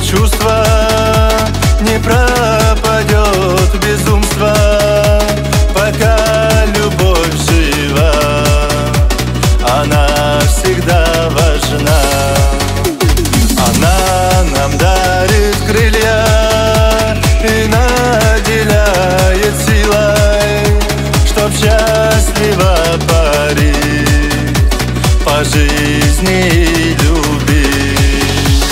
чувства, не пропадет безумство, пока любовь жива, она всегда важна. Она нам дарит крылья и наделяет силой, чтоб счастливо парить по жизни и любить.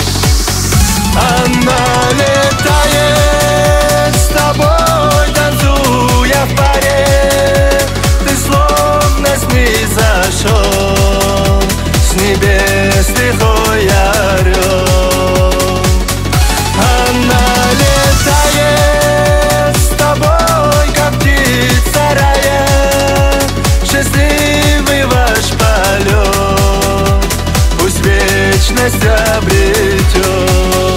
Она летает с тобой, танцуя в паре, ты словно снизошел с небес лихой орел. Она летает с тобой, как птица рая, счастливый ваш полет пусть вечность обретет.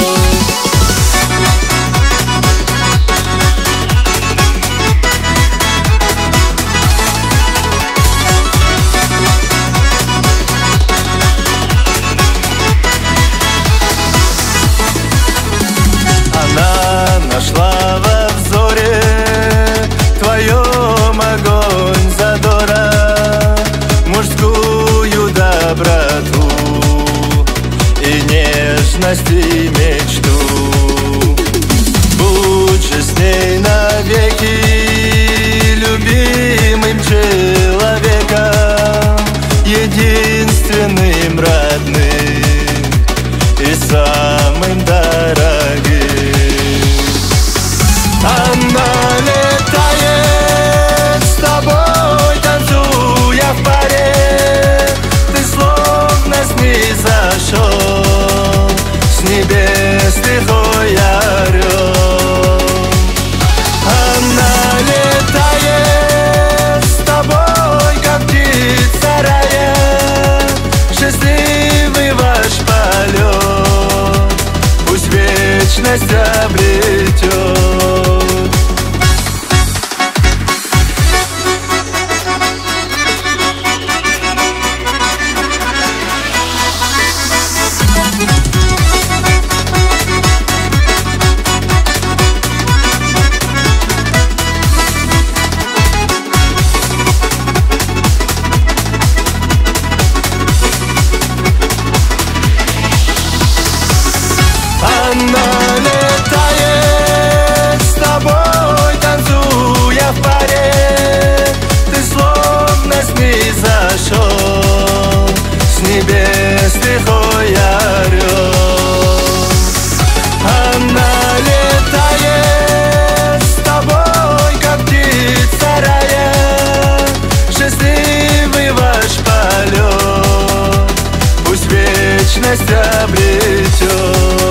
Нашла во взоре твоем огонь задора, мужскую доброту и нежность и мечту. Будь же с ней навеки любимым человеком, единственным родным и самым дорогим. Она летает с тобой, танцуя в паре, ты словно снизошел с небес лихой орел. Она летает с тобой, как птица рая, счастливый ваш полет пусть вечность обретет. Она летает с тобой, танцуя в паре, ты словно снизошел с небес лихой орел. Она летает с тобой, как птица рая, счастливый ваш полет пусть вечность обретет.